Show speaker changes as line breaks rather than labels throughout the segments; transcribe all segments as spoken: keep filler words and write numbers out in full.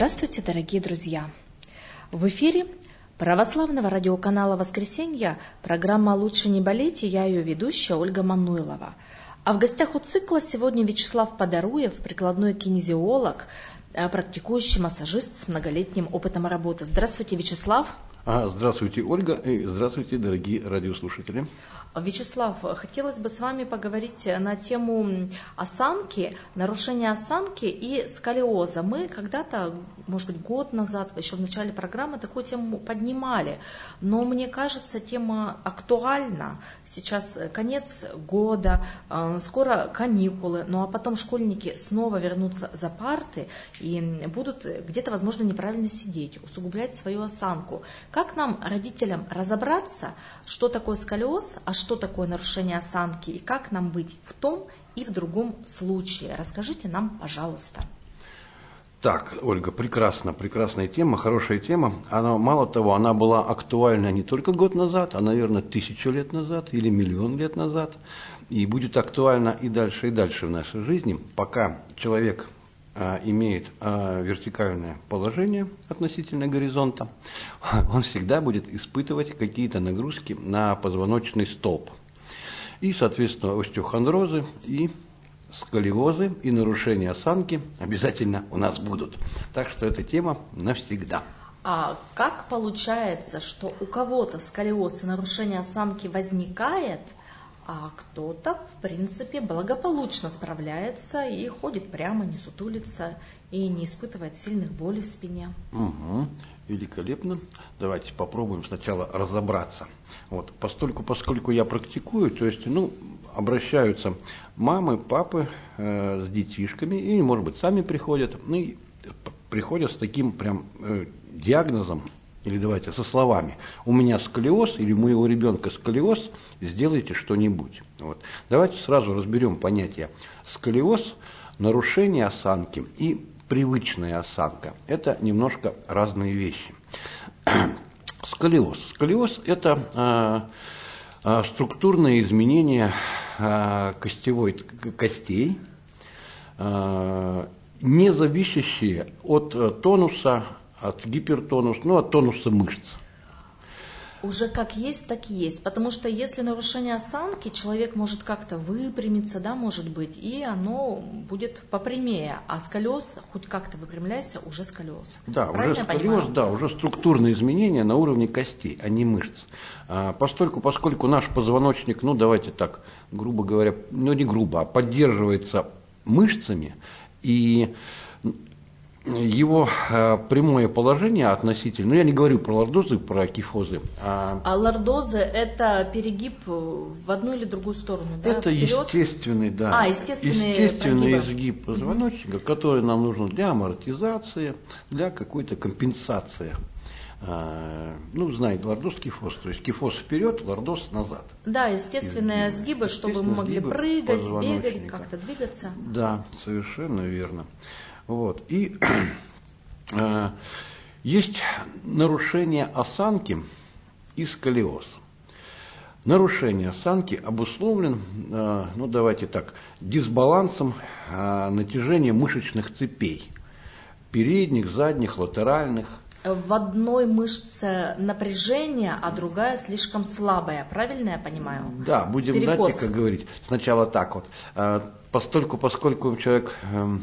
Здравствуйте, дорогие друзья! В эфире православного радиоканала «Воскресенье» программа «Лучше не болеть», и я ее ведущая Ольга Мануйлова. А в гостях у цикла сегодня Вячеслав Подоруев, прикладной кинезиолог, практикующий массажист с многолетним опытом работы. Здравствуйте, Вячеслав!
Здравствуйте, Ольга, и здравствуйте, дорогие радиослушатели.
Вячеслав, хотелось бы с вами поговорить на тему осанки, нарушения осанки и сколиоза. Мы когда-то, может быть, год назад, еще в начале программы, такую тему поднимали, но мне кажется, тема актуальна. Сейчас конец года, скоро каникулы, ну а потом школьники снова вернутся за парты и будут где-то, возможно, неправильно сидеть, усугублять свою осанку. Как нам, родителям, разобраться, что такое сколиоз, а что такое нарушение осанки и как нам быть в том и в другом случае? Расскажите нам, пожалуйста.
Так, Ольга, прекрасно, прекрасная тема, хорошая тема. Она, мало того, она была актуальна не только год назад, а, наверное, тысячу лет назад или миллион лет назад. И будет актуальна и дальше, и дальше в нашей жизни, пока человек а, имеет а, вертикальное положение относительно горизонта, он всегда будет испытывать какие-то нагрузки на позвоночный столб. И, соответственно, остеохондрозы и сколиозы и нарушения осанки обязательно у нас будут. Так что эта тема навсегда.
А как получается, что у кого-то сколиоз и нарушение осанки возникает, а кто-то, в принципе, благополучно справляется и ходит прямо, не сутулится и не испытывает сильных болей в спине?
Угу. Великолепно. Давайте попробуем сначала разобраться. Вот, постольку, поскольку я практикую, то есть, ну, обращаются мамы, папы э, с детишками, и, может быть, сами приходят, ну, и приходят с таким прям э, диагнозом, или давайте со словами: у меня сколиоз, или у моего ребенка сколиоз, сделайте что-нибудь. Вот. Давайте сразу разберем понятие сколиоз, нарушение осанки и привычная осанка. Это немножко разные вещи. Сколиоз. Сколиоз – это а, а, структурные изменения а, костевой, костей, а, не зависящие от а, тонуса, от гипертонуса, ну, от тонуса мышц.
Уже как есть, так и есть. Потому что если нарушение осанки, человек может как-то выпрямиться, да, может быть, и оно будет попрямее. А сколиоз, хоть как-то выпрямляйся, уже сколиоз.
Да,
правильно
уже сколиоз, да, уже структурные изменения на уровне костей, а не мышц. А, постольку, поскольку наш позвоночник, ну, давайте так, грубо говоря, ну, не грубо, а поддерживается мышцами, и его э, прямое положение относительно, ну я не говорю про лордозы, про кифозы. А,
а лордозы – это перегиб в одну или другую сторону, да?
Это
Вперед?
естественный, да,
а, естественный,
естественный изгиб позвоночника, угу. который нам нужен для амортизации, для какой-то компенсации. А, ну, знаете, лордоз, кифоз, то есть кифоз вперед, лордоз назад.
Да, естественные изгибы, чтобы мы могли прыгать, бегать, как-то двигаться.
Да, совершенно верно. Вот. И э, есть нарушение осанки и сколиоз. Нарушение осанки обусловлен, э, ну давайте так, дисбалансом э, натяжения мышечных цепей. Передних, задних, латеральных.
В одной мышце напряжение, а другая слишком слабая. Правильно я понимаю?
Да, будем, знаете, как говорить, сначала так вот. Э, постольку, поскольку человек... Э,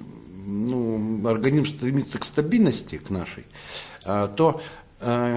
ну, организм стремится к стабильности, к нашей, то э,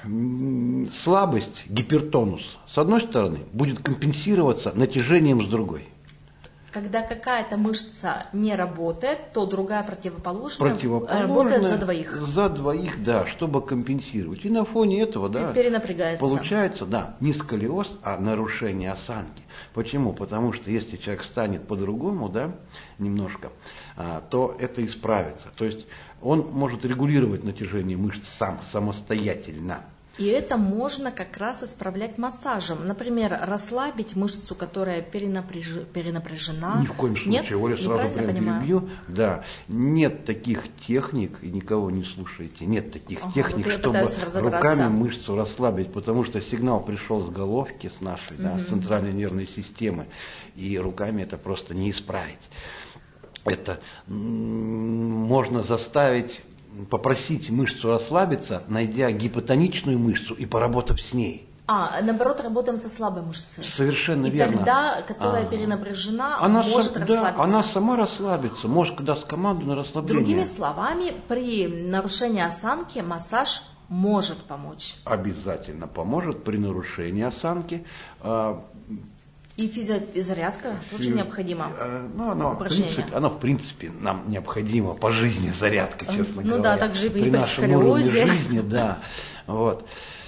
слабость, гипертонус, с одной стороны, будет компенсироваться натяжением с другой.
Когда какая-то мышца не работает, то другая противоположная,
противоположная
работает за двоих.
За двоих, да, чтобы компенсировать. И на фоне этого, да,
перенапрягается.
Получается, да, не сколиоз, а нарушение осанки. Почему? Потому что если человек станет по-другому, да, немножко, то это исправится. То есть он может регулировать натяжение мышц сам, самостоятельно.
И это можно как раз исправлять массажем. Например, расслабить мышцу, которая перенапряж... перенапряжена.
Ни в коем случае,
Нет?
Оля, сразу прям
понимаю?
перебью. Да, нет таких техник, и никого не слушайте, нет таких
ага,
техник,
вот
чтобы руками мышцу расслабить, потому что сигнал пришел с головки, с нашей, угу. да, с центральной нервной системы, и руками это просто не исправить. Это можно заставить попросить мышцу расслабиться, найдя гипотоничную мышцу и поработав с ней.
А, наоборот, работаем со слабой мышцей.
Совершенно
и
верно.
И тогда, которая а, перенапряжена, она может
сам,
расслабиться.
Да, она сама расслабится. Мозг даст команду на расслабление.
Другими словами, при нарушении осанки массаж может помочь.
Обязательно поможет при нарушении осанки.
И физиозарядка тоже Фи... необходима.
Ну, оно, в принципе, оно, в принципе, нам необходимо по жизни зарядка, честно
ну,
говоря.
Ну да, также и
при нашем уровне жизни, да. Вот.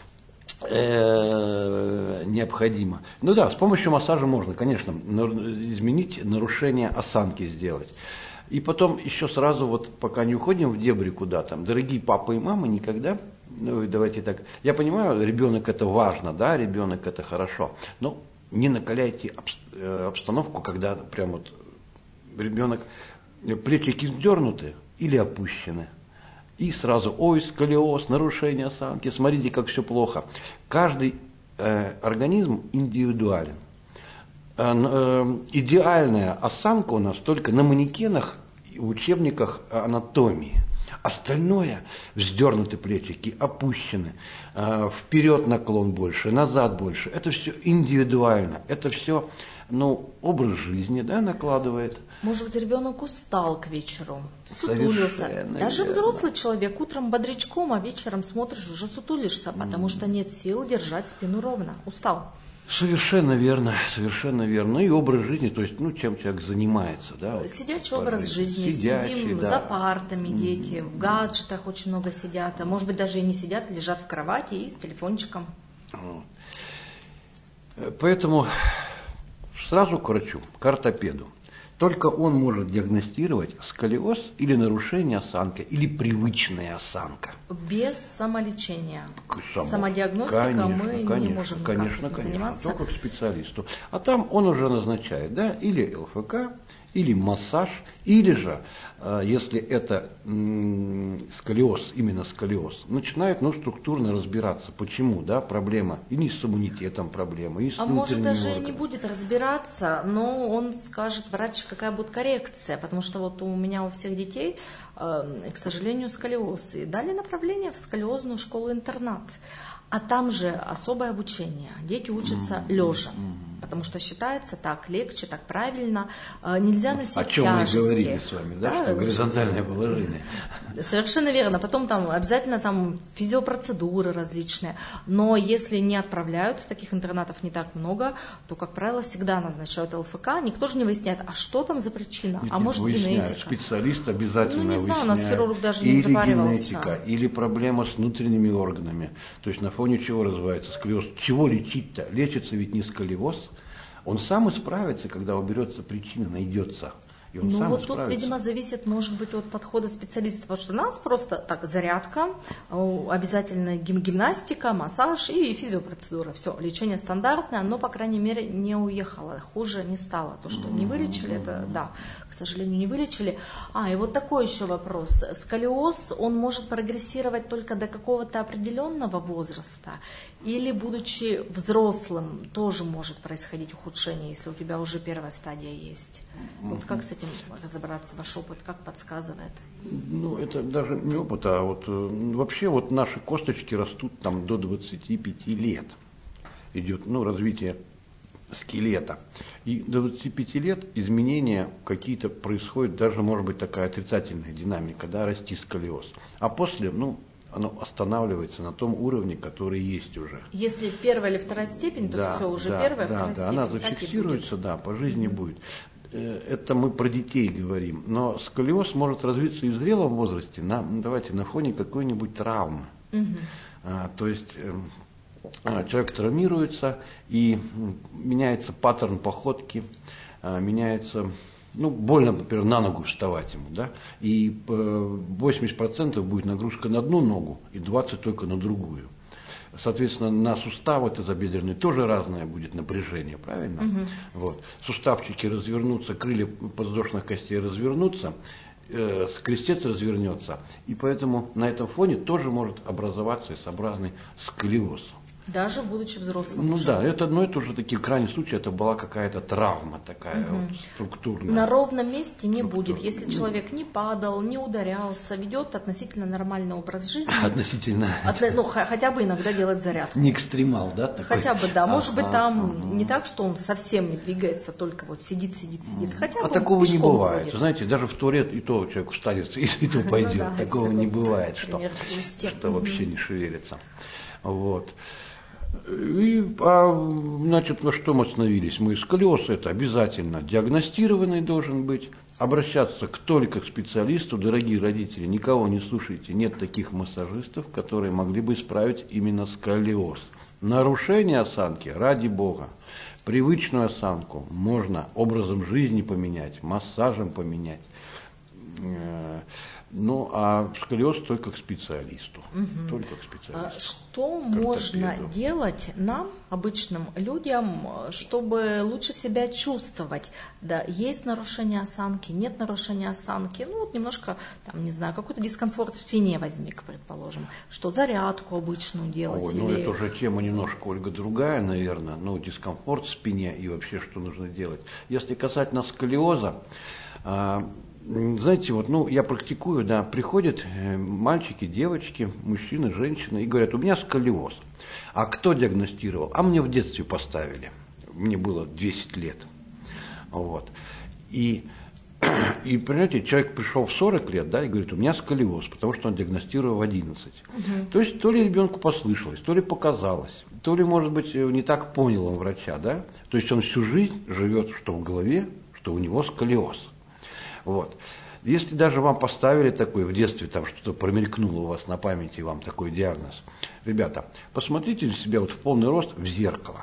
Необходимо. Ну да, с помощью массажа можно, конечно, изменить нарушение осанки сделать. И потом еще сразу, вот пока не уходим в дебри куда-то, дорогие папы и мамы, никогда, ну давайте так, я понимаю, ребенок это важно, да, ребенок это хорошо, но не накаляйте обстановку, когда прям вот ребенок, плечики сдернуты или опущены. И сразу, ой, сколиоз, нарушение осанки, смотрите, как все плохо. Каждый э, организм индивидуален. Э, э, идеальная осанка у нас только на манекенах и в учебниках анатомии. Остальное, вздернуты плечики, опущены, э, вперед наклон больше, назад больше. Это все индивидуально. Это все, ну, образ жизни, да, накладывает.
Может быть, ребенок устал к вечеру, сутулился. Даже верно. Взрослый человек утром бодрячком, а вечером смотришь, уже сутулишься, потому что нет сил держать спину ровно. Устал.
Совершенно верно, совершенно верно. Ну и образ жизни, то есть, ну, чем человек занимается, да.
Сидячий вот, образ жизни,
Сидячий,
сидим
да.
за партами, дети, mm-hmm. в гаджетах очень много сидят, а может быть, даже и не сидят, лежат в кровати и с телефончиком.
Поэтому сразу к врачу, к ортопеду. Только он может диагностировать сколиоз или нарушение осанки, или привычная осанка.
Без самолечения.
Само.
Самодиагностика
конечно,
мы
конечно,
не можем
конечно,
никак
конечно,
заниматься.
только к специалисту. А там он уже назначает, да, или ЛФК, или массаж, или же, если это сколиоз, именно сколиоз, начинает, ну, структурно разбираться, почему, да, проблема, и не с иммунитетом проблема, и с
А может даже
органами.
и не будет разбираться, но он скажет, врач, какая будет коррекция, потому что вот у меня у всех детей, к сожалению, сколиоз, и дали направление в сколиозную школу-интернат. А там же особое обучение. Дети учатся mm-hmm. лежа, mm-hmm. потому что считается так легче, так правильно. Нельзя носить
тяжести. О чем
тяжести.
мы говорили с вами, да, да, что горизонтальное положение.
Совершенно верно. Потом там обязательно там физиопроцедуры различные. Но если не отправляют, таких интернатов не так много, то, как правило, всегда назначают ЛФК. Никто же не выясняет, а что там за причина?
Нет,
а может
выясняют.
Генетика.
Специалист обязательно
ну, не знаю,
выясняет.
У нас хирург даже
или
не запаривался.
Генетика, или проблема с внутренними органами. То есть на фоне чего развивается сколиоз. Чего лечить-то? Лечится ведь не сколиоз. Он сам исправится, когда уберется причина, найдется. И он
ну
сам
вот
исправится.
Тут, видимо, зависит, может быть, от подхода специалиста, потому что у нас просто так зарядка, обязательно гимнастика, массаж и физиопроцедура. Все, лечение стандартное, но, по крайней мере, не уехало, хуже не стало. То, что не вылечили, это, да, к сожалению, не вылечили. А, и вот такой еще вопрос. Сколиоз, он может прогрессировать только до какого-то определенного возраста, или, будучи взрослым, тоже может происходить ухудшение, если у тебя уже первая стадия есть? Вот как с этим разобраться, ваш опыт, как подсказывает?
Ну, это даже не опыт, а вот вообще вот наши косточки растут там до двадцати пяти лет. Идет, ну, развитие скелета. И до двадцати пяти лет изменения какие-то происходят, даже, может быть, такая отрицательная динамика, да, расти сколиоз. А после, ну, оно останавливается на том уровне, который есть уже.
Если первая или вторая степень, то да, все, уже
да,
первая,
да,
вторая
да,
степень.
Она зафиксируется, да, по жизни mm-hmm. будет. Это мы про детей говорим. Но сколиоз может развиться и в зрелом возрасте, на, давайте, на фоне какой-нибудь травмы. Mm-hmm. А, то есть а, человек травмируется, и меняется паттерн походки, а, меняется... Ну, больно, например, на ногу вставать ему, да, и восемьдесят процентов будет нагрузка на одну ногу, и двадцать процентов только на другую. Соответственно, на суставы тазобедренные тоже разное будет напряжение, правильно? Угу. Вот. Суставчики развернутся, крылья подвздошных костей развернутся, э, скрестец развернется, и поэтому на этом фоне тоже может образоваться S-образный сколиоз.
Даже будучи взрослым.
Ну
уже.
да, это, ну, это уже такие крайние случаи, это была какая-то травма такая угу. вот, структурная.
На ровном месте не будет, если человек не падал, не ударялся, ведет относительно нормальный образ жизни.
Относительно.
От, ну, хотя бы иногда делать зарядку.
Не экстремал, да? Такой?
Хотя бы, да. Может быть, там
а,
не так, что он совсем не двигается, только вот сидит, сидит, сидит. Хотя
а
бы
такого не бывает.
ходит.
Знаете, даже в туалет и то человек встанет, и, и то пойдет.
Ну, да,
такого не бывает, что,
что
что вообще не шевелится. Вот. И, а, значит, на что мы остановились? Мы сколиоз это обязательно диагностированный должен быть. Обращаться к, только к специалисту, дорогие родители, никого не слушайте. Нет таких массажистов, которые могли бы исправить именно сколиоз. Нарушение осанки, ради бога. Привычную осанку можно образом жизни поменять, массажем поменять. Ну, а сколиоз только к специалисту. Угу. Только к специалисту.
Что можно делать нам, обычным людям, чтобы лучше себя чувствовать? Да, есть нарушение осанки, нет нарушения осанки. Ну, вот немножко, там, не знаю, какой-то дискомфорт в спине возник, предположим. Что зарядку обычную делать?
Ой,
или...
ну, это уже тема немножко, Ольга, другая, наверное. Ну, дискомфорт в спине и вообще, что нужно делать. Если касательно сколиоза, знаете, вот, ну, я практикую, да, приходят мальчики, девочки, мужчины, женщины и говорят, у меня сколиоз. А кто диагностировал? А мне в детстве поставили. Мне было десять лет. Вот. И, и, понимаете, человек пришел в сорок лет, да, и говорит, у меня сколиоз, потому что он диагностировал в одиннадцать. Угу. То есть, то ли ребенку послышалось, то ли показалось, то ли, может быть, не так понял он врача, да. То есть, он всю жизнь живет, что в голове, что у него сколиоз. Вот. Если даже вам поставили такой в детстве, там что-то промелькнуло у вас на памяти, вам такой диагноз, ребята, посмотрите на себя вот в полный рост в зеркало.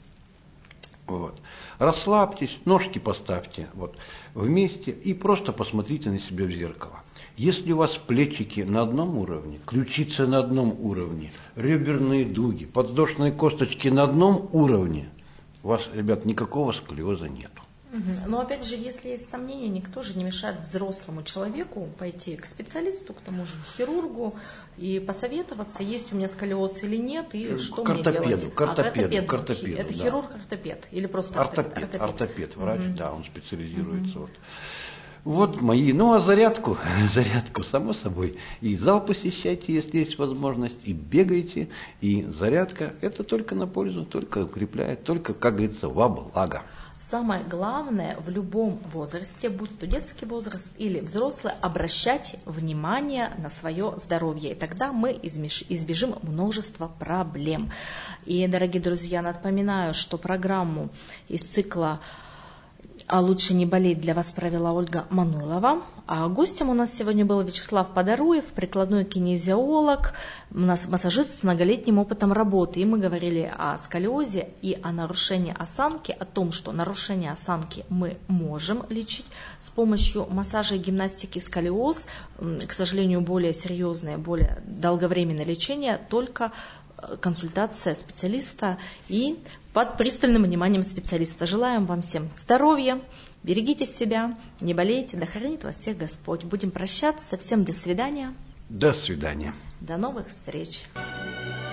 Вот. Расслабьтесь, ножки поставьте вот, вместе и просто посмотрите на себя в зеркало. Если у вас плечики на одном уровне, ключицы на одном уровне, реберные дуги, подвздошные косточки на одном уровне, у вас, ребят, никакого сколиоза нету.
Но опять же, если есть сомнения, никто же не мешает взрослому человеку пойти к специалисту, к тому же хирургу и посоветоваться, есть у меня сколиоз или нет, и что
к
мне делать.
К ортопеду,
а,
к ортопеду,
это
да.
хирург-ортопед или просто
ортопед?
Ортопед,
ортопед, врач, угу. Да, он специализируется.
Угу.
Вот. Вот мои, ну а зарядку, зарядку, само собой, и зал посещайте, если есть возможность, и бегайте, и зарядка, это только на пользу, только укрепляет, только, как говорится, во благо.
Самое главное в любом возрасте, будь то детский возраст или взрослый, обращать внимание на свое здоровье. И тогда мы избежим множества проблем. И, дорогие друзья, напоминаю, что программу из цикла «А лучше не болеть» для вас провела Ольга Мануйлова. А гостем у нас сегодня был Вячеслав Подоруев, прикладной кинезиолог, у нас массажист с многолетним опытом работы. И мы говорили о сколиозе и о нарушении осанки, о том, что нарушение осанки мы можем лечить с помощью массажа и гимнастики. Сколиоз, к сожалению, более серьезное, более долговременное лечение, только консультация специалиста и под пристальным вниманием специалиста. Желаем вам всем здоровья, берегите себя, не болейте, да хранит вас всех Господь. Будем прощаться, всем до свидания.
До свидания.
До новых встреч.